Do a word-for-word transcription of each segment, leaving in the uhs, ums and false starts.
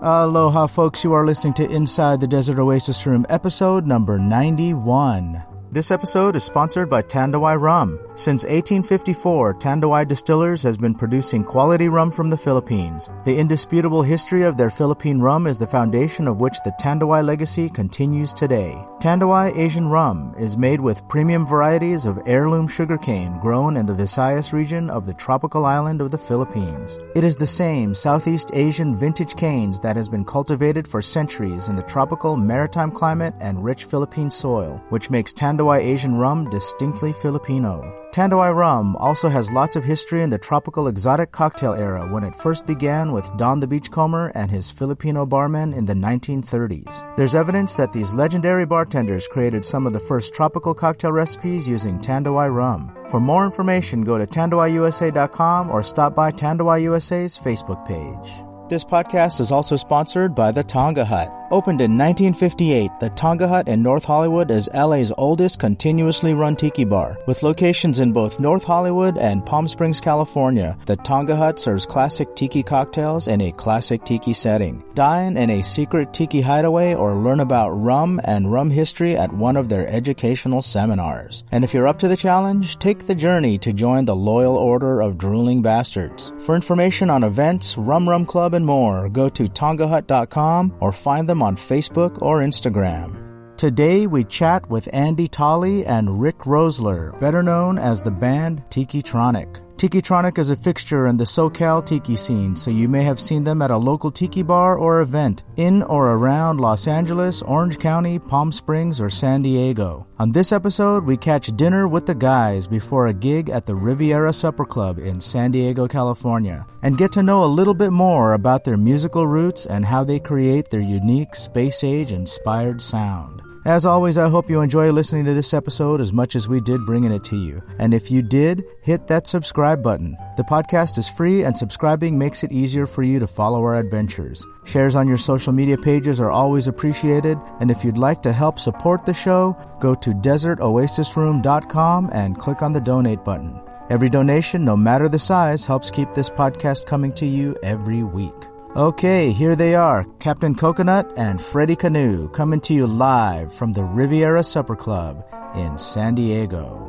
Aloha, folks. You are listening to Inside the Desert Oasis Room, episode number ninety-one. This episode is sponsored by Tandawai Rum. Since eighteen fifty-four, Tandawai Distillers has been producing quality rum from the Philippines. The indisputable history of their Philippine rum is the foundation of which the Tandawai legacy continues today. Tandawai Asian Rum is made with premium varieties of heirloom sugarcane grown in the Visayas region of the tropical island of the Philippines. It is the same Southeast Asian vintage canes that has been cultivated for centuries in the tropical maritime climate and rich Philippine soil, which makes Tandawai Asian Rum distinctly Filipino. Tandawai Rum also has lots of history in the tropical exotic cocktail era when it first began with Don the Beachcomber and his Filipino barmen in the nineteen thirties. There's evidence that these legendary bartenders created some of the first tropical cocktail recipes using Tandawai Rum. For more information, go to tandawai u s a dot com or stop by Tandawai U S A's Facebook page. This podcast is also sponsored by the Tonga Hut. Opened in nineteen fifty-eight, the Tonga Hut in North Hollywood is L A's oldest continuously run tiki bar. With locations in both North Hollywood and Palm Springs, California, the Tonga Hut serves classic tiki cocktails in a classic tiki setting. Dine in a secret tiki hideaway or learn about rum and rum history at one of their educational seminars. And if you're up to the challenge, take the journey to join the Loyal Order of Drooling Bastards. For information on events, Rum Rum Club, and more, go to tonga hut dot com or find them on Facebook or Instagram. Today we chat with Andy Tolley and Rick Rosler, better known as the band Tiki-Tronic. Tiki-Tronic is a fixture in the SoCal tiki scene, so you may have seen them at a local tiki bar or event in or around Los Angeles, Orange County, Palm Springs, or San Diego. On this episode, we catch dinner with the guys before a gig at the Riviera Supper Club in San Diego, California, and get to know a little bit more about their musical roots and how they create their unique space-age-inspired sound. As always, I hope you enjoy listening to this episode as much as we did bringing it to you. And if you did, hit that subscribe button. The podcast is free, and subscribing makes it easier for you to follow our adventures. Shares on your social media pages are always appreciated, and if you'd like to help support the show, go to desert oasis room dot com and click on the donate button. Every donation, no matter the size, helps keep this podcast coming to you every week. Okay, here they are, Captain Coconut and Freddie Canoe, coming to you live from the Riviera Supper Club in San Diego.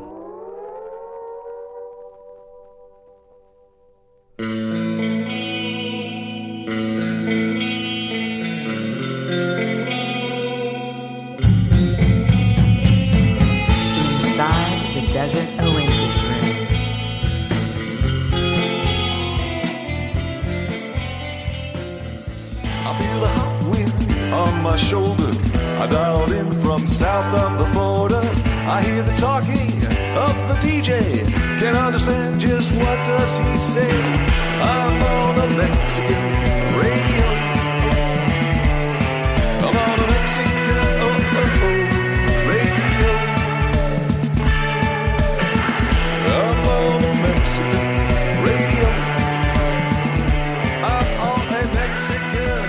Inside the Desert Oasis Room. On my shoulder, I dialed in from south of the border. I hear the talking of the D J. Can't understand just what does he say. I'm on a Mexican radio. I'm on a Mexican oh, oh, oh, radio. I'm on a Mexican radio. I'm on a Mexican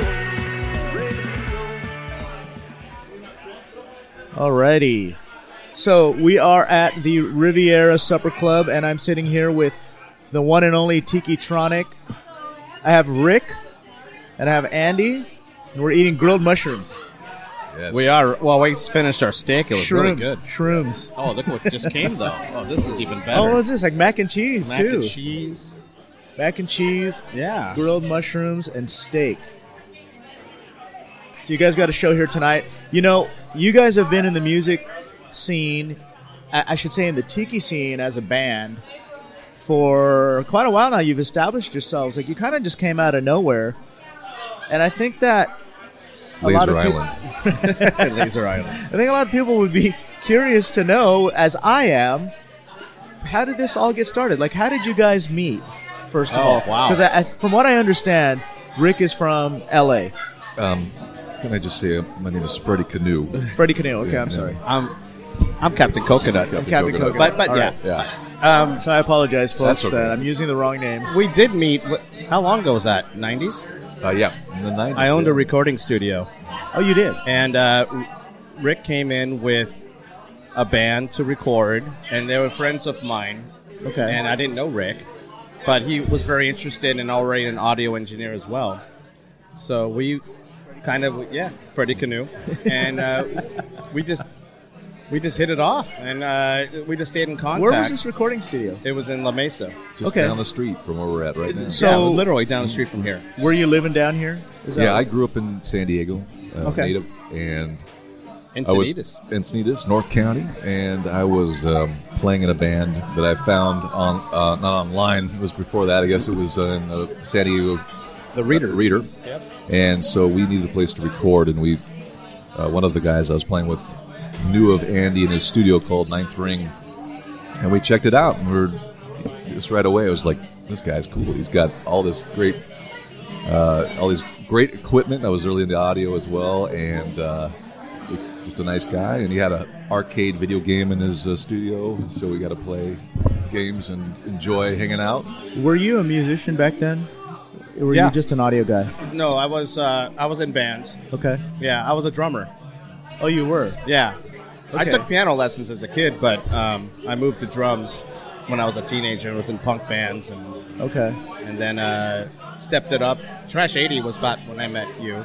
Alrighty. So we are at the Riviera Supper Club, and I'm sitting here with the one and only Tiki-Tronic. I have Rick, and I have Andy, and we're eating grilled mushrooms. Yes. We are. Well, we finished our steak. It was Shrooms. really good. Shrooms. Oh, look what just came, though. Oh, this is even better. Oh, what's this? Like mac and cheese, Mac too. and cheese. Mac and cheese, Yeah. grilled mushrooms, and steak. So you guys got a show here tonight. You know, you guys have been in the music scene, I I should say in the tiki scene as a band, for quite a while now. You've established yourselves. Like, you kind of just came out of nowhere. And I think that a Laser lot of Island. people, Laser Island. I think a lot of people would be curious to know, as I am, how did this all get started? Like, how did you guys meet, first of Oh, all? wow. Because from what I understand, Rick is from L A. Um, can I just say, uh, my name is Freddie Canoe. Freddie Canoe. Okay, Yeah, I'm yeah. sorry. I'm, I'm Captain Coconut. I'm Captain Coconut. Coconut. But, but All yeah. right. Yeah. Um, So I apologize, folks, That's okay. that I'm using the wrong names. we did meet. wh- How long ago was that? nineties? Uh, yeah. In the nineties. I owned yeah. a recording studio. Oh, you did? And uh, R- Rick came in with a band to record, and they were friends of mine. Okay. And I didn't know Rick, but he was very interested and already an audio engineer as well. so we kind of yeah, Freddie Canoe, and uh, we just we just hit it off, and uh, we just stayed in contact. Where was this recording studio? It was in La Mesa. Just Okay. down the street from where we're at right now. So- yeah, literally down the street from here. Were you living down here? Is that Yeah, I right? grew up in San Diego, uh, Okay. native, and In I was Encinitas. Encinitas, North County, and I was um, playing in a band that I found on uh, not online. It was before that, I guess. It was uh, in uh, San Diego, The Reader. Reader, Yep. and so we needed a place to record, and we uh, one of the guys I was playing with knew of Andy in his studio called Ninth Ring, and we checked it out, and we were just right away. I was like, "This guy's cool. He's got all this great, uh, all these great equipment." I was early into audio as well, and uh, just a nice guy. And he had an arcade video game in his uh, studio, so we got to play games and enjoy hanging out. Were you a musician back then? Or were Yeah. you just an audio guy? No, I was uh, I was in bands. Okay. Yeah, I was a drummer. Oh, you were? Yeah. I Okay. took piano lessons as a kid, but um, I moved to drums when I was a teenager. I was in punk bands, and Okay. and then uh, stepped it up. Trash eighty was about when I met you.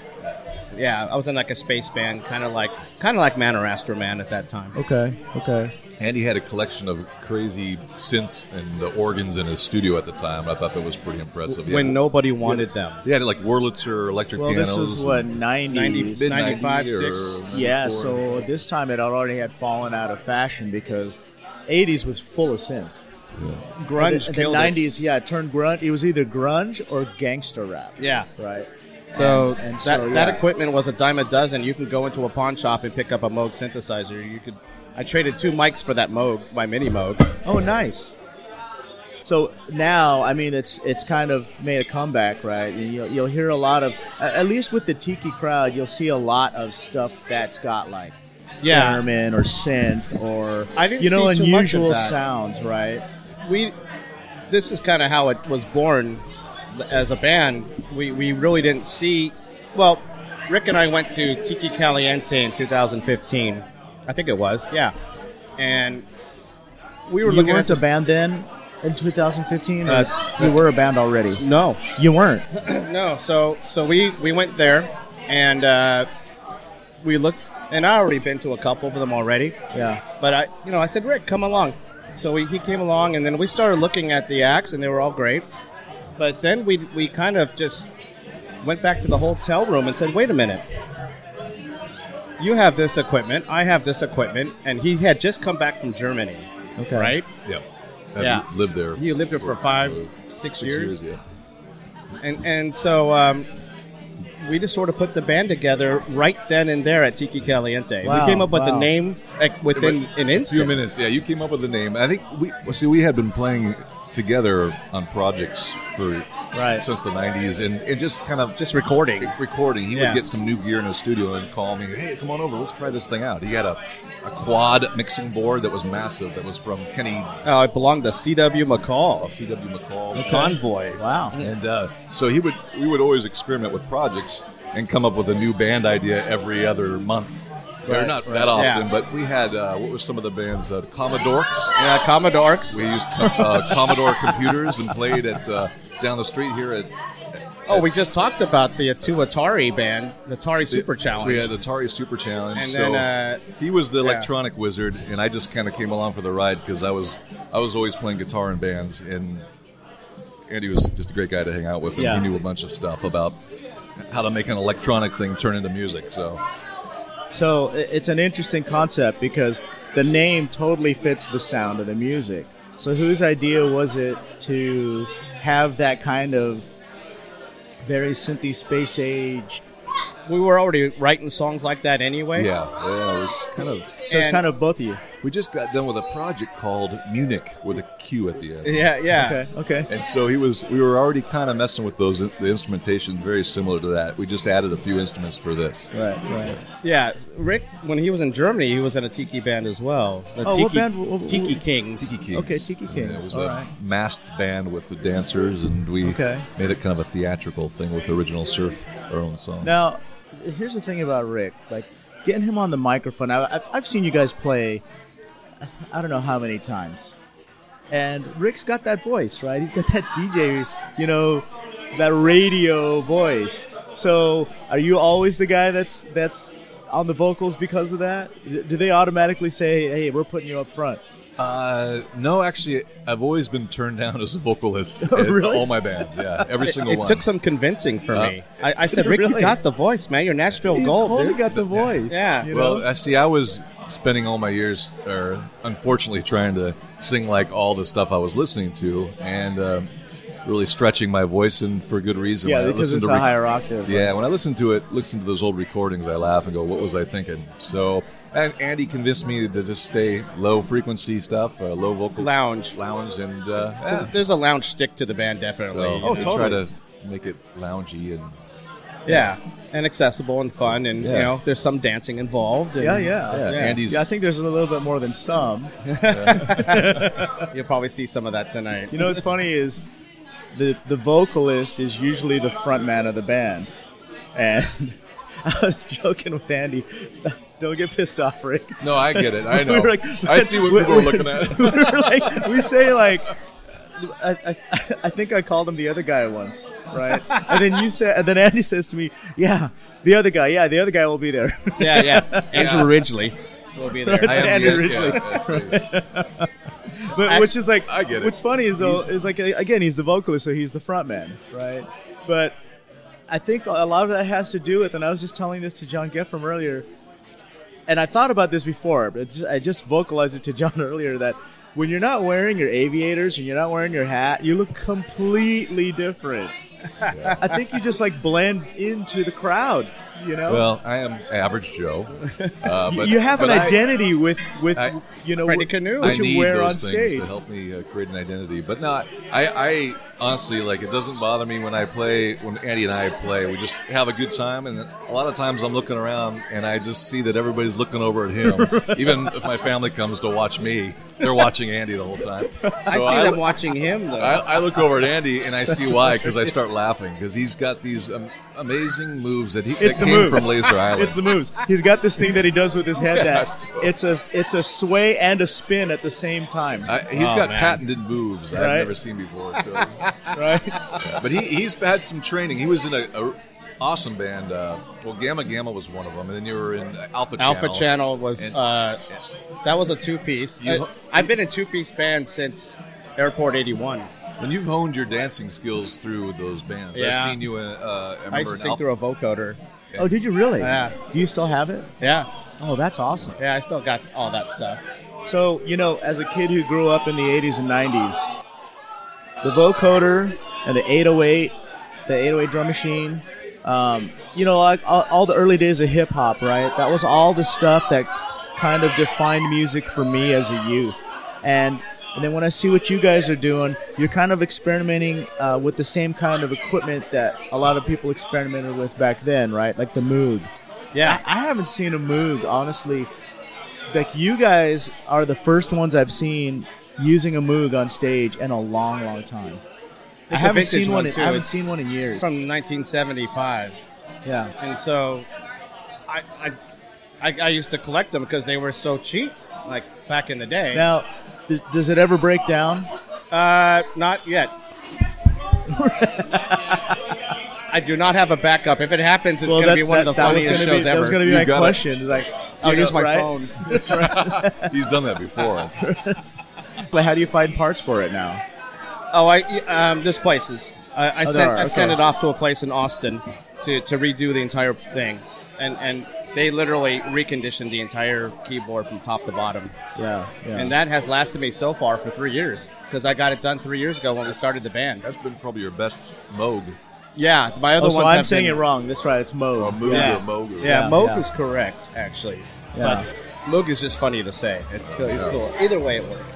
Yeah, I was in like a space band, kind of like kind of like Man or Astro Man at that time. Okay. Okay. And he had a collection of crazy synths and uh, organs in his studio at the time. I thought that was pretty impressive. He When had, nobody wanted them. he had like Wurlitzer electric Well, pianos. this was what, and nineties? mid- ninety-five, ninety or six. Yeah, ninety-four. so this time it already had fallen out of fashion because eighties was full of synth. Grunge the, the killed nineties, yeah, it turned grunge. It was either grunge or gangster rap. it. Yeah. Right. So, And- and that, so, that yeah. equipment was a dime a dozen. You can go into a pawn shop and pick up a Moog synthesizer. You could. I traded two mics for that Moog, my mini Moog. Oh, nice. So now, I mean, it's it's kind of made a comeback, right? And You'll, you'll hear a lot of, at least with the Tiki crowd, you'll see a lot of stuff that's got like Yeah. theremin or synth or I didn't you know see too much of unusual that. sounds, right? We. This is kind of how it was born as a band. We we really didn't see. Well, Rick and I went to Tiki Caliente in two thousand fifteen. I think it was. Yeah, and we were You looking weren't at a band then in two thousand fifteen. Uh, you were a band already. no. You weren't. No, so so we, we went there, and uh, we looked, and I already been to a couple of them already. Yeah. But I, you know, I said, Rick, come along. So we, he came along, and then we started looking at the acts, and they were all great. But then we we kind of just went back to the hotel room and said, wait a minute. You have this equipment, I have this equipment, and he had just come back from Germany, Okay. right? Yeah. Have Yeah. you lived there. He lived there for five, six, Six years. years, yeah. And and so um, we just sort of put the band together right then and there at Tiki Caliente. Wow, we came up with the wow. name like within But an a instant. few minutes. Yeah, you came up with the name. I think we well, see we had been playing together on projects for Right. since the nineties, and, and just kind of Just recording. recording. He Yeah. would get some new gear in his studio and call me. Hey, come on over. Let's try this thing out. He had a, a quad mixing board that was massive. That was from Kenny Oh, it belonged to C W McCall, C W McCall. Convoy. Wow. And uh, so he would, we would always experiment with projects and come up with a new band idea every other month. Or Right, not right. that often, Yeah. but we had uh, what were some of the bands? Uh, Commodorks. Yeah, Commodores. We used uh, Commodore computers and played at uh, down the street here at. oh, we just talked about the two Atari band, the Atari Super Challenge. We had Atari Super Challenge. And so then, uh, he was the yeah. electronic wizard, and I just kind of came along for the ride because I was I was always playing guitar in bands, and Andy was just a great guy to hang out with, and Yeah. he knew a bunch of stuff about how to make an electronic thing turn into music. So So i- it's an interesting concept because the name totally fits the sound of the music. So whose idea was it to have that kind of very synthy space age? we were already writing songs like that anyway. yeah, yeah, it was kind of. So it's And- kind of both of you. We just got done with a project called Munich with a Q at the end. Yeah, yeah. Okay, okay. And so he was. We were already kind of messing with those the instrumentation, very similar to that. We just added a few instruments for this. Right, right. Yeah, Rick, when he was in Germany, he was in a tiki band as well. The Oh, Tiki, what band? What- what- Tiki Kings. Tiki Kings. Okay, Tiki Yeah, Kings. it was All a right. masked band with the dancers, and we Okay. made it kind of a theatrical thing with original surf, our own song. Now, here's the thing about Rick. Like, getting him on the microphone. I, I- I've seen you guys play, I don't know how many times. And Rick's got that voice, right? He's got that D J, you know, that radio voice. So, are you always the guy that's that's on the vocals because of that? Do they automatically say, "Hey, we're putting you up front"? Uh, no, actually, I've always been turned down as a vocalist Oh, in really? all my bands. Yeah, every single It one. took some convincing for Uh, me. I, I said, Rick, you Really? got the voice, man. You're Nashville He's Gold, totally dude. got the voice. Yeah. you know? Well, I see. I was spending all my years, or unfortunately, trying to sing like all the stuff I was listening to, and um, really stretching my voice, and for good reason. yeah, When I because listen it's to a rec- higher octave. Yeah, when I listen to it, listen to those old recordings, I laugh and go, "What was I thinking?" So, and Andy convinced me to just stay low frequency stuff, uh, low vocal Lounge. lounge, and uh, There's, yeah. there's a lounge stick to the band, definitely. so You Oh, we know? try totally. to make it loungy and Yeah, and accessible and fun, and Yeah. you know, there's some dancing involved. And Yeah, yeah. yeah, Yeah. Andy's. Yeah, I think there's a little bit more than some. You'll probably see some of that tonight. You know what's funny is the the vocalist is usually the front man of the band. And I was joking with Andy. Don't get pissed off, Rick. No, I get it. I We know. were like- I see what we- people are we- looking at. we, were like, we say like, I, I, I think I called him the other guy once, right? And then you said, and then Andy says to me, "Yeah, the other guy. Yeah, the other guy will be there." Yeah, yeah. Andrew Ridgely will be there. Right. I am Andy the- Ridgely. yeah, that's great. But which is like, I get it. what's funny is though, He's- is like again, he's the vocalist, so he's the front man, right? But I think a lot of that has to do with, and I was just telling this to John Geffram earlier, and I thought about this before, but it's, I just vocalized it to John earlier that when you're not wearing your aviators and you're not wearing your hat, you look completely different. I think you just like blend into the crowd, you know. Well, I am average Joe. Uh, but, you have an but I- identity with with I- you know Freddie what, Canoe. what I you need wear those on things stage. to help me uh, create an identity. But no, I, I honestly, like, it doesn't bother me when I play, when Andy and I play. We just have a good time, and a lot of times I'm looking around, and I just see that everybody's looking over at him. Even if my family comes to watch me, they're watching Andy the whole time. So I see them watching him, though. I, I look over at Andy, and I see why, because I start laughing, because he's got these um, amazing moves that he It's that the came moves. from Laser Island. It's the moves. He's got this thing that he does with his head Yes. that it's a it's a sway and a spin at the same time. I, he's Oh, got man. patented moves Right. I've never seen before. So. right? But he, he's had some training. He was in a, a awesome band. Uh, well, Gamma Gamma was one of them, and then you were in Alpha Channel. Alpha Channel was And- uh, that was a two piece. You- I've been in two piece bands since Airport eighty-one. When you've honed your dancing skills through those bands, Yeah. I've seen you. In, uh, I remember I used to in sing Alpha. through a vocoder. Oh, did you really? Yeah. Do you still have it? Yeah, Oh, that's awesome. yeah. I still got all that stuff. So, you know, as a kid who grew up in the eighties and nineties, the vocoder and the eight oh eight, the eight oh eight drum machine, um, you know, like all, all the early days of hip hop, right? That was all the stuff that kind of defined music for me as a youth. And and then when I see what you guys are doing, you're kind of experimenting uh, with the same kind of equipment that a lot of people experimented with back then, right? Like the Moog. Yeah, I, I haven't seen a Moog, honestly. Like, you guys are the first ones I've seen using a Moog on stage in a long, long time. I It's a haven't vintage seen one. one, in, too. I haven't It's seen one in years. from nineteen seventy-five, yeah. and so I I, I, I used to collect them because they were so cheap, like back in the day. Now, th- does it ever break down? Uh, not yet. I do not have a backup. If it happens, it's Well, going to that- be one of the that- that was funniest gonna be- shows That was ever. going to be You my got it. question. It's like, I'll you use know, my right? phone. He's done that before. But how do you find parts for it now? Oh, I um, there's places. I, I Oh, there sent are, I sent okay. it off to a place in Austin to, to redo the entire thing, and and they literally reconditioned the entire keyboard from top to bottom, Yeah, yeah. and that has lasted me so far for three years because I got it done three years ago when we started the band. That's been probably your best Moog. Yeah, my other oh, so ones I'm have saying been, it wrong. That's right. It's Moog. Or Moog Yeah. or Moog. Or Yeah, Yeah, Moog yeah. is correct actually, Yeah. but Moog is just funny to say. It's cool. It's cool. Either way, it works.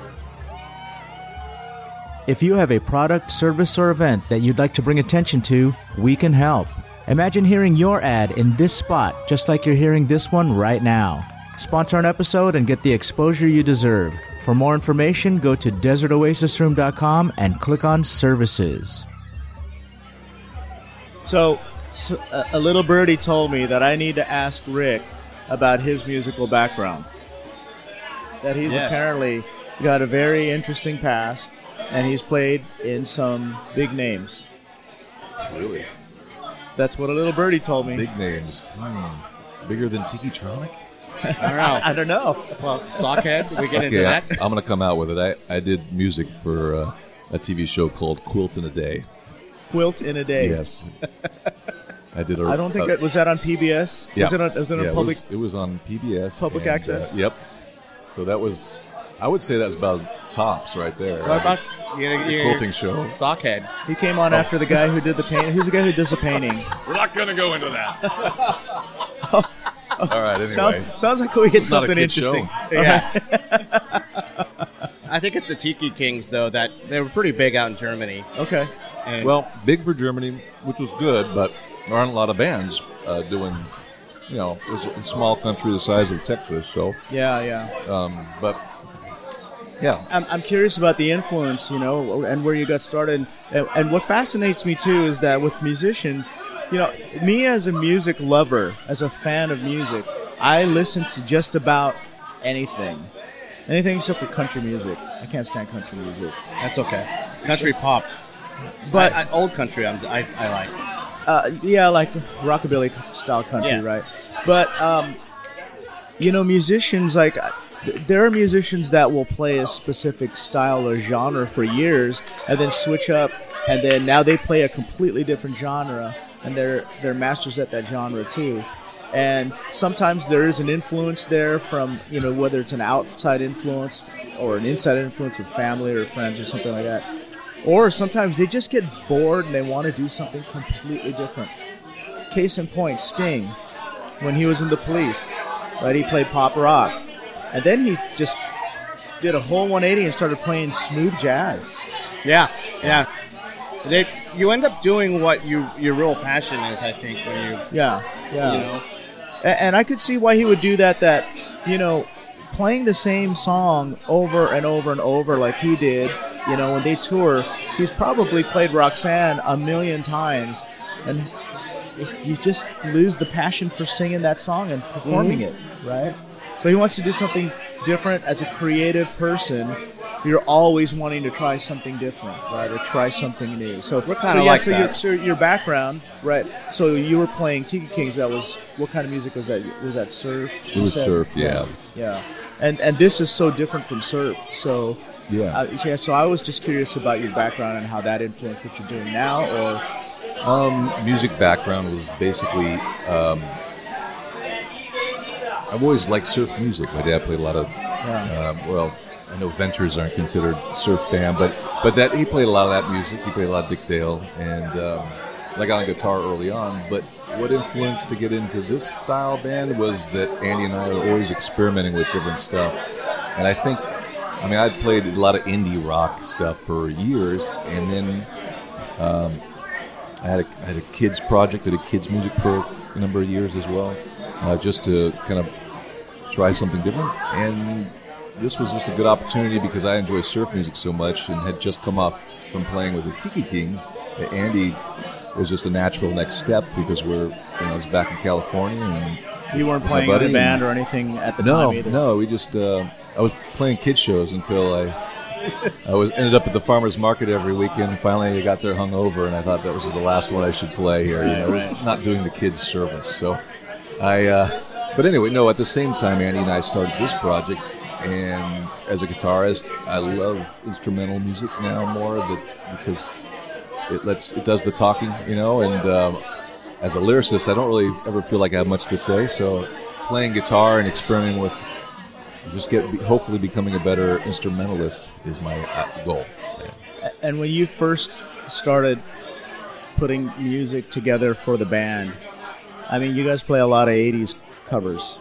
If you have a product, service, or event that you'd like to bring attention to, we can help. Imagine hearing your ad in this spot, just like you're hearing this one right now. Sponsor an episode and get the exposure you deserve. For more information, go to desert oasis room dot com and click on Services. So, so a, a little birdie told me that I need to ask Rick about his musical background. That he's Yes. apparently got a very interesting past, and he's played in some big names. Really? That's what a little birdie told me. Big names. Hmm. Bigger than Tiki Tronic? I don't know. I don't know. Well, Sockhead, did we get into Okay, I, that? I'm going to come out with it. I, I did music for uh, a T V show called Quilt in a Day. Quilt in a day. Yes. I did a... I don't think a, it was that on P B S. Yeah. Was it on, was it on yeah, public? It was, it was on P B S. Public and, access? Uh, yep. So that was... I would say that's about tops right there. What about you know, the you- quilting show? Sockhead? He came on after the guy who did the painting. Who's the guy who does the painting? We're not going to go into that. All right, anyway. Sounds, sounds like we hit This is not a something kid interesting. show. Yeah. I think it's the Tiki Kings, though, that they were pretty big out in Germany. Okay. And Well, big for Germany, which was good, but there aren't a lot of bands uh, doing, you know, it's a small country the size of Texas, so, Yeah, yeah. um, but, yeah. I'm, I'm curious about the influence, you know, and where you got started. And, and what fascinates me, too, is that with musicians, you know, me as a music lover, as a fan of music, I listen to just about anything. Anything except for country music. I can't stand country music. that's okay. Country pop. But, I, I, old country I'm, I, I like. uh, yeah, like rockabilly style country, Yeah. right? But, um, you know, musicians, like, th- there are musicians that will play a specific style or genre for years and then switch up, and then now they play a completely different genre, and they're, they're masters at that genre, too. And sometimes there is an influence there from, you know, whether it's an outside influence or an inside influence of family or friends or something like that. Or sometimes they just get bored and they want to do something completely different. Case in point, Sting, when he was in the Police, right? He played pop rock. And then he just did a whole one eighty and started playing smooth jazz. Yeah, yeah. They, you end up doing what you your real passion is, I think, when you, Yeah, yeah. you know. A- And I could see why he would do that, that, you know, playing the same song over and over and over like he did, you know, when they tour, he's probably played Roxanne a million times, and you just lose the passion for singing that song and performing it, right? So he wants to do something different as a creative person. You're always wanting to try something different, right, or try something new. So We're kinda so, yeah, like so that. Your, so your background, right? So you were playing Tiki Kings. That was what kind of music was that? Was that surf? It you was said? surf, yeah. Yeah, and and this is so different from surf. So Yeah. uh, yeah. So I was just curious about your background and how that influenced what you're doing now, or Um, music background was basically, um, I've always liked surf music. My dad played a lot of, Yeah. um, well, I know Ventures aren't considered surf band, but but that he played a lot of that music. He played a lot of Dick Dale, and um, I got on guitar early on. But what influenced to get into this style band was that Andy and I were always experimenting with different stuff. And I think, I mean, I'd played a lot of indie rock stuff for years, and then um, I had a, I had a kids project, did a kids music for a number of years as well, uh, just to kind of try something different. And this was just a good opportunity because I enjoy surf music so much and had just come off from playing with the Tiki Kings. Andy was just a natural next step because we're, you know, I was back in California and you weren't my playing in buddy a band and- or anything at the no, time either. no, we just uh, I was playing kid shows until I I was ended up at the farmers market every weekend. And finally, I got there hungover, and I thought that was the last one I should play here. you know, right. not doing the kids service. So I, uh, but anyway, no. At the same time, Andy and I started this project, and as a guitarist, I love instrumental music now more that because it lets it does the talking, you know, and um, as a lyricist, I don't really ever feel like I have much to say. So playing guitar and experimenting with just get hopefully becoming a better instrumentalist is my uh, goal. And when you first started putting music together for the band, I mean, you guys play a lot of eighties covers.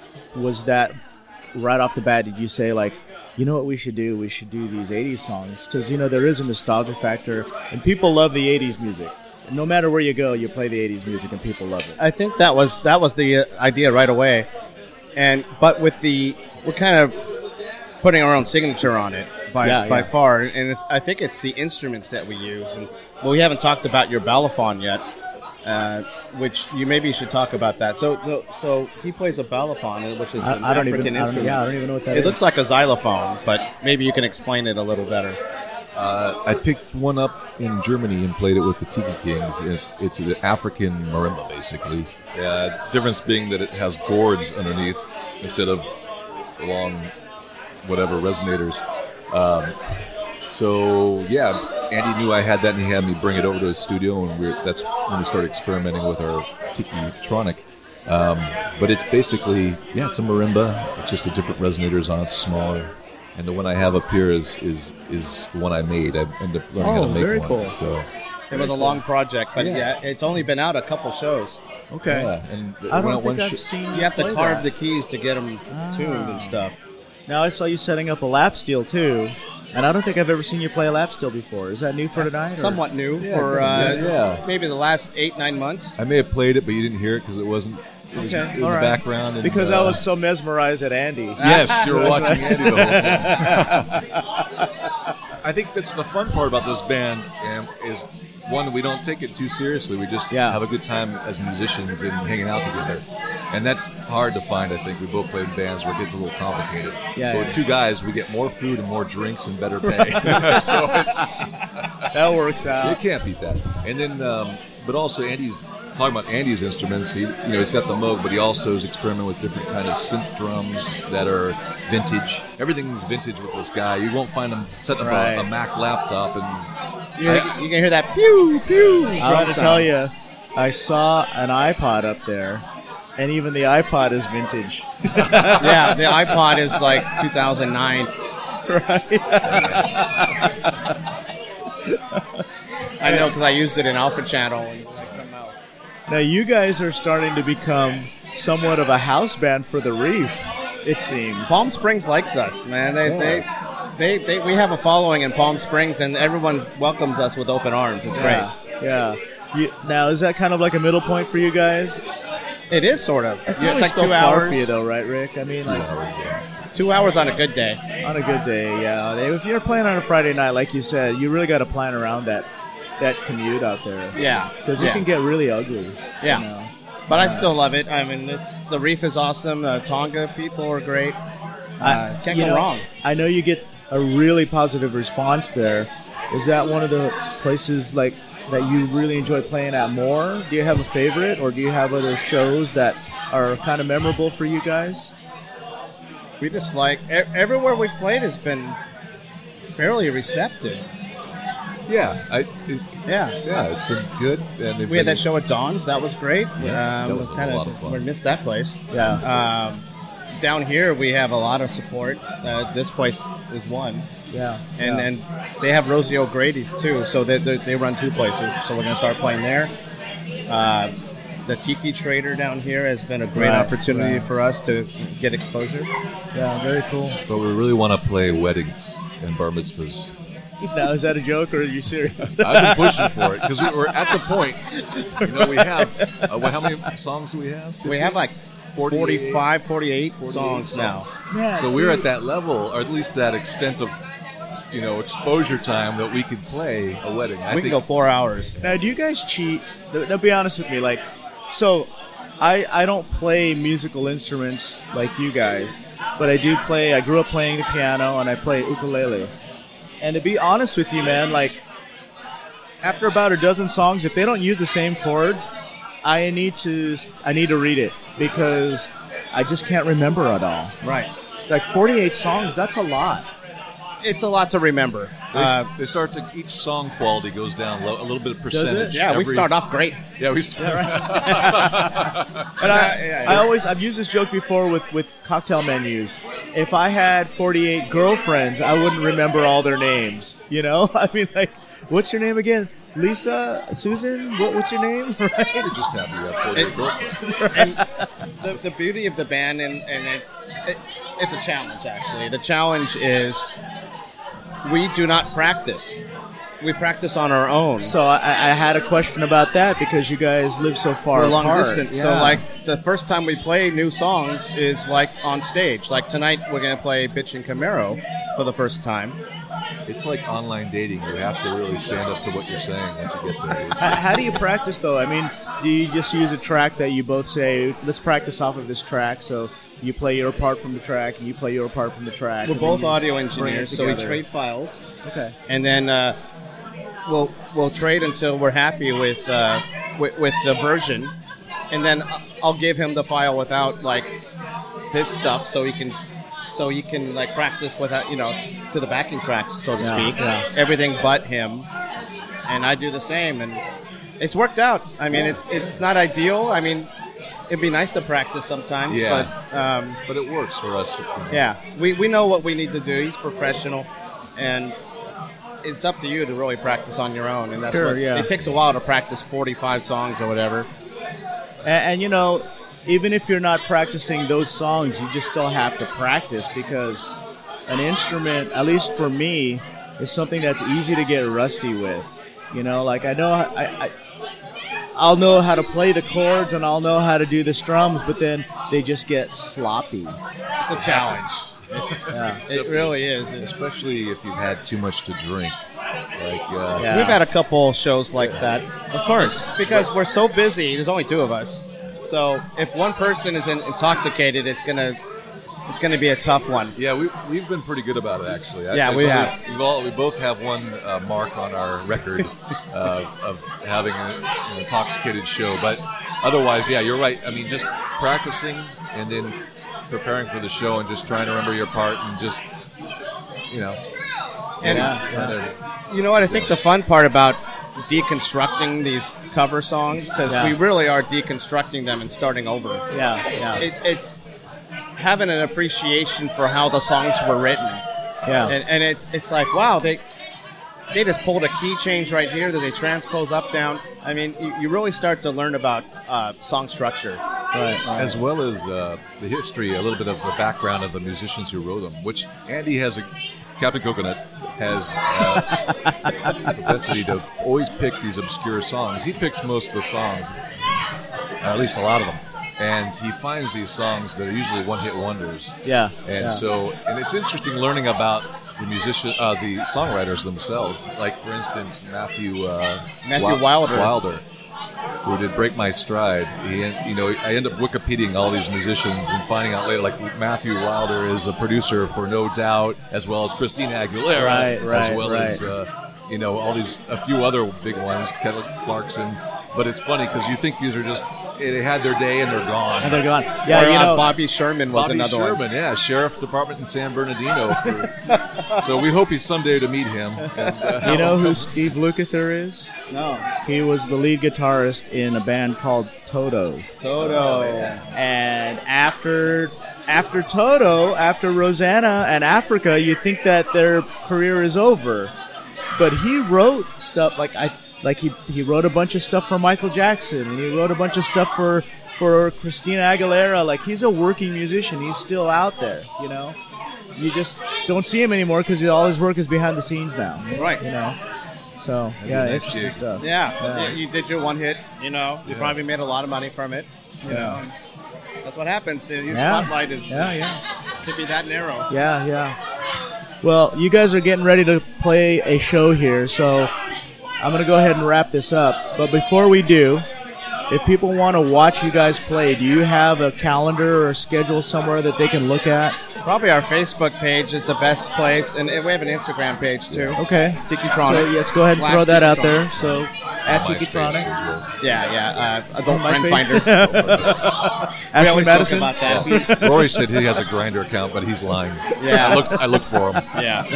Was that right off the bat, did you say, like, you know what we should do? We should do these eighties songs. Because, you know, there is a nostalgia factor, and people love the eighties music. No matter where you go, you play the eighties music, and people love it. I think that was that was the uh, idea right away, and but with the we're kind of putting our own signature on it by Yeah, by yeah. far, and it's, I think it's the instruments that we use. And well, we haven't talked about your balafon yet, uh, which you maybe should talk about that. So so, so he plays a balafon, which is an I, I don't African even, I don't, instrument. yeah, I don't even know what that It is. looks like a xylophone, but maybe you can explain it a little better. Uh, I picked one up in Germany and played it with the Tiki Kings. It's, it's an African marimba, basically. Uh, difference being that it has gourds underneath instead of long, whatever, resonators. Um, so, yeah, Andy knew I had that, and he had me bring it over to his studio, and we were, that's when we started experimenting with our Tiki-tronic. Um, but it's basically, yeah, it's a marimba. It's just a different resonators on it, smaller. And the one I have up here is is, is the one I made. I ended up learning Oh, how to make very one. cool. So, It was a long project, but Yeah. yeah. it's only been out a couple shows. Okay. yeah, and I it went don't out think one I've sh- seen You have to play carve that. the keys to get them tuned and stuff. Now I saw you setting up a lap steel too, and I don't think I've ever seen you play a lap steel before. Is that new for tonight? or- Somewhat new Yeah, for uh, yeah, yeah. maybe the last eight, nine months. I may have played it, but you didn't hear it because it wasn't it was Okay, in all the right. background. And, Because uh, I was so mesmerized at Andy. Yes, you were watching Andy the whole time. I think that's the fun part about this band, and is one, we don't take it too seriously. We just Yeah. have a good time as musicians and hanging out together, and that's hard to find. I think we both play in bands where it gets a little complicated. Yeah, but yeah. with two guys, we get more food and more drinks and better pay. so it's That works you out. can't beat that. And then, um, but also Andy's talking about Andy's instruments. He, you know, he's got the Moog, but he also is experimenting with different kind of synth drums that are vintage. Everything's vintage with this guy. You won't find him setting up Right. a, a Mac laptop and. You, you can hear that pew pew. I drum want to sound. tell you, I saw an iPod up there, and even the iPod is vintage. Yeah, the iPod is like two thousand nine. I know because I used it in Alpha Channel and like something else. Now you guys are starting to become somewhat of a house band for the Reef, it seems. Palm Springs likes us, man. They, they, they, they, we have a following in Palm Springs, and everyone welcomes us with open arms. It's Yeah, yeah. You, now is that kind of like a middle point for you guys? great. It is sort of. It's it's like still two far hours for you, though, right, Rick? I mean, like Two hours on a good day. on a good day, yeah. If you're playing on a Friday night, like you said, you really got to plan around that that commute out there. Yeah, Because it yeah. can get really ugly. Yeah. You know? But I still love it. I mean, it's the Reef is awesome. The Tonga people are great. Uh, can't You go know, wrong. I know you get a really positive response there. Is that one of the places like that you really enjoy playing at more? Do you have a favorite, or do you have other shows that are kind of memorable for you guys? We just like e- everywhere we've played has been fairly receptive. Yeah, I. It, Yeah. yeah, it's been good. And they've We had been- that show at Dawn's. That was great. Yeah, um, that was a kinda, lot of fun. We missed that place. Yeah, Um, down here, we have a lot of support. Uh, this place is one. yeah, And yeah. then they have Rosie O'Grady's too, so they, they, they run two places. So we're going to start playing there. Uh, the Tiki Trader down here has been a great Right, opportunity right. for us to get exposure. yeah, very cool. But we really want to play weddings and bar mitzvahs. Now, is that a joke or are you serious? I've been pushing for it because we we're at the point. You know, we have uh, what, how many songs do we have? We have like forty-eight, forty-five, forty-eight, forty-eight songs now. Yeah, So see, we're at that level, or at least that extent of, you know, exposure time that we could play a wedding. I We think can go four hours. Now, do you guys cheat? Now, now be honest with me. Like, so I I don't play musical instruments like you guys, but I do play. I grew up playing the piano and I play ukulele. And to be honest with you, man, like after about a dozen songs, if they don't use the same chords, I need to I need to read it because I just can't remember it all. Right. Like forty-eight songs, that's a lot. It's a lot to remember. they, Uh, they start to each song quality goes down low, a little bit of percentage. yeah, we every- start off great. Yeah, we start. And I, yeah, I yeah. always I've used this joke before with, with cocktail menus. If I had forty-eight girlfriends, I wouldn't remember all their names. You know, I mean, like, what's your name again? Lisa, Susan. What, what's your name? Right? We're just happy you have forty-eight girlfriends. And the, the beauty of the band, and, and it's, it, it's a challenge, actually. The challenge is we do not practice. We practice on our own. So I, I had a question about that because you guys live so far We're long apart. distance. So, Yeah. like, the first time we play new songs is, like, on stage. Like, tonight we're going to play Bitch and Camaro for the first time. it's like online dating. You have to really stand up to what you're saying once you get there. It's- How, how do you practice, though? I mean, do you just use a track that you both say, let's practice off of this track? So you play your part from the track, and you play your part from the track. We're and then both you just audio bring it engineers, so we together. trade files, Okay. and then uh, we'll we'll trade until we're happy with, uh, with with the version, and then I'll give him the file without like his stuff, so he can so he can like practice without you know to the backing tracks, so to Yeah, speak, yeah. everything but him, and I do the same, and it's worked out. I mean, it's it's not ideal. I mean, it'd be nice to practice sometimes, Yeah. but. Um, but it works for us. Yeah, we, we know what we need to do. He's professional, and it's up to you to really practice on your own. And that's Sure, what yeah. it takes a while to practice forty-five songs or whatever. And, and, you know, even if you're not practicing those songs, you just still have to practice because an instrument, at least for me, is something that's easy to get rusty with. You know, like I know I, I I'll know how to play the chords and I'll know how to do the strums, but then they just get sloppy. It's a challenge. Yeah. It really is. It's- Especially if you've had too much to drink. Like, uh, Yeah. We've had a couple shows like that, Of course. because we're so busy. There's only two of us, so if one person is in, intoxicated, it's gonna it's gonna be a tough one. Yeah, we, we've been pretty good about it, actually. I- Yeah, there's we only- have. We've all, we both have one uh, mark on our record of, of having a, an intoxicated show. But otherwise, yeah, you're right. I mean, just practicing and then preparing for the show and just trying to remember your part and just, you know, And Yeah, trying to... you know what? I think the fun part about deconstructing these cover songs, because Yeah. we really are deconstructing them and starting over. Yeah, yeah. It, it's having an appreciation for how the songs were written, yeah. and, and it's it's like wow, they they just pulled a key change right here that they transpose up down. I mean, you, you really start to learn about uh, song structure. Right, right. As well as uh, the history, a little bit of the background of the musicians who wrote them, which Andy has a... Captain Coconut has uh, the capacity to always pick these obscure songs. He picks most of the songs, or at least a lot of them, and he finds these songs that are usually one-hit wonders. Yeah. And yeah. so, and it's interesting learning about the musician, uh, the songwriters themselves. Like, for instance, Matthew uh, Matthew Wil- Wilder. Wilder, who did "Break My Stride." He, you know, I end up Wikipediaing all these musicians and finding out later, like Matthew Wilder is a producer for No Doubt, as well as Christina Aguilera, Right, as right, well right. as uh, you know all these a few other big ones, Kelly Clarkson. But it's funny because you think these are just they had their day and they're gone. And they're gone. Yeah, or, you uh, know. Bobby Sherman was Bobby another Sherman, one. yeah, Sheriff Department in San Bernardino. For, so we hope he's someday to meet him. And, uh, You know who Steve Lukather is? No, He was the lead guitarist in a band called Toto. Toto. And after after Toto, after Rosanna and Africa, you think that their career is over. But he wrote stuff like I like he he wrote a bunch of stuff for Michael Jackson and he wrote a bunch of stuff for for Christina Aguilera. Like he's a working musician. He's still out there, you know. You just don't see him anymore because all his work is behind the scenes now. Right. You know. So yeah, next interesting gig. stuff. Yeah, Yeah. you did your one hit. You know, you probably made a lot of money from it. You Yeah. know, and that's what happens. Your Yeah. spotlight is, Yeah, is- yeah. could be that narrow. Yeah, yeah. Well, you guys are getting ready to play a show here, so I'm going to go ahead and wrap this up. But before we do, if people want to watch you guys play, do you have a calendar or a schedule somewhere that they can look at? Probably our Facebook page is the best place, and we have an Instagram page too. Okay. Tikitronic. So let's go ahead and Slash throw that out Tikitronic. there. So at MySpace Tikitronic. as well. Yeah, yeah. Uh, adult On friend MySpace? finder. we Ashley always Madison. joke about that. Rory said he has a Grinder account, but he's lying. Yeah. I looked. I looked for him. Yeah.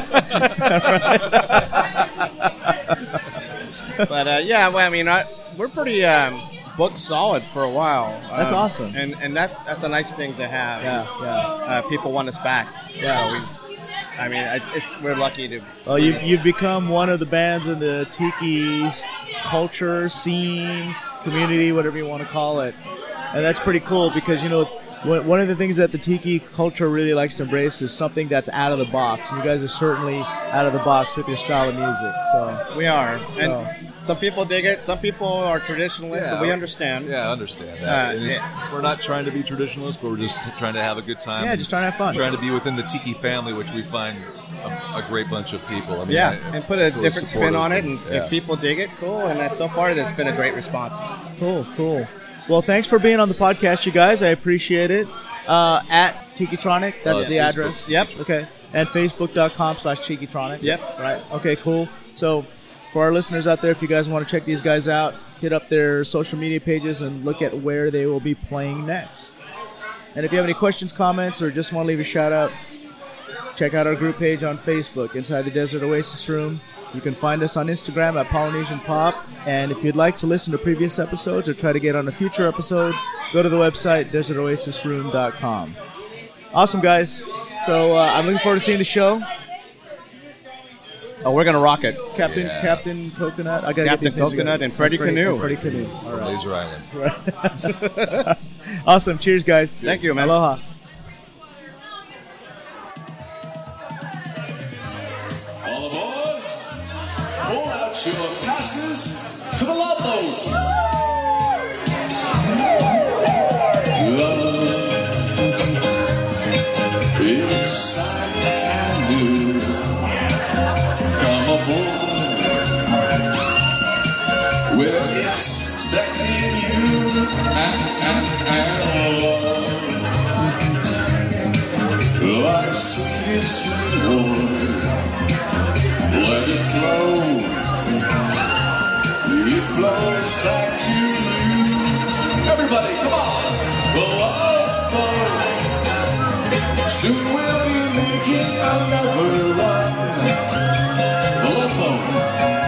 but uh, yeah, well, I mean, I, we're pretty um, booked solid for a while. That's Um, awesome. and and that's that's a nice thing to have. Yeah, yeah. Uh, people want us back. Yeah. So we, I mean, it's, it's we're lucky to. Well, you, you've become one of the bands in the tiki s- culture, scene, community, whatever you want to call it. And that's pretty cool because, you know, one one of the things that the tiki culture really likes to embrace is something that's out of the box. And you guys are certainly out of the box with your style of music. So, We are, and So- some people dig it. Some people are traditionalists, and we understand. Yeah, I understand that. Uh, And it's- yeah. We're not trying to be traditionalists, but we're just t- trying to have a good time. Yeah, just trying to have fun. Trying to be within the tiki family, which we find a, a great bunch of people. I mean, Yeah, I- and put a so different spin supportive on it, and yeah. if people dig it, cool. And that, so far, that's been a great response. Cool, cool. Well, thanks for being on the podcast, you guys. I appreciate it. Uh, at Tikitronic, that's Uh, the Facebook. address. Yep. Okay. And facebook.com slash Tikitronic. Yep. Right. Okay, cool. So for our listeners out there, if you guys want to check these guys out, hit up their social media pages and look at where they will be playing next. And if you have any questions, comments, or just want to leave a shout out, check out our group page on Facebook, Inside the Desert Oasis Room. You can find us on Instagram at Polynesian Pop. And if you'd like to listen to previous episodes or try to get on a future episode, go to the website, desert oasis room dot com. Awesome, guys. So uh, I'm looking forward to seeing the show. Oh, we're gonna rock it. Captain Yeah. Captain Coconut. I gotta Captain get these names Coconut together. and Freddie Canoe. Freddie Canoe. All right. Laser Island. Awesome. Cheers, guys. Thank you, man. Aloha. All aboard! Pull out your passes to the love boat! Love, exciting and new. Come aboard. We're expecting you and, and, and love. Life's sweetest reward. Let it flow. It flows back to you. Everybody, come on. The love boat. Soon we'll be making another run. The love boat.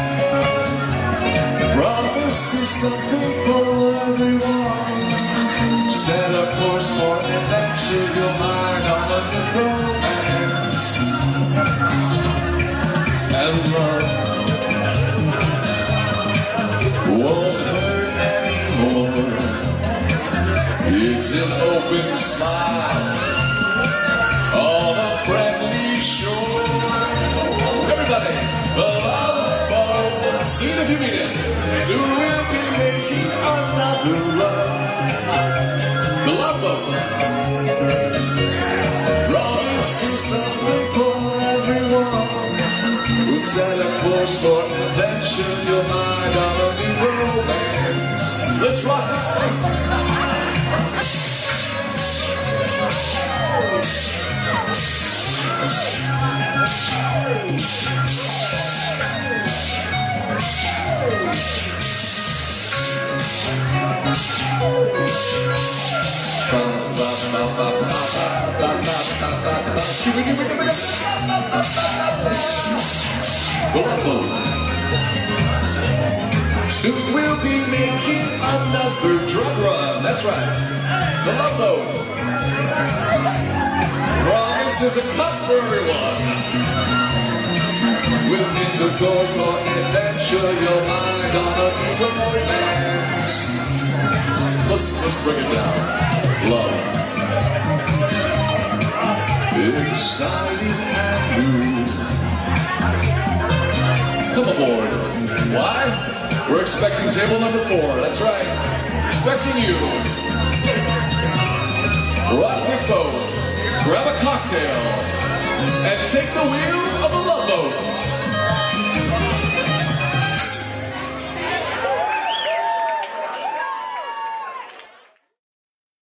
Promises something for everyone. Set a course for adventure. Your mind on a new romance. And love won't hurt anymore. It's an open smile on a friendly shore. Everybody, the love boat. See it if you mean it. Soon we'll be making another run. The love boat. Promises something for everyone. We'll set a course for adventure, your mind on a new romance. Let's rock this Soon we'll be making another drug run. That's right. The Love Boat. Promises a cup for everyone. With intercourse or adventure, your mind on a new romance. Let's, let's bring it down. Love. Exciting and new. Come aboard. Why? We're expecting table number four. That's right. Expecting you. Rock this boat. Grab a cocktail. And take the wheel.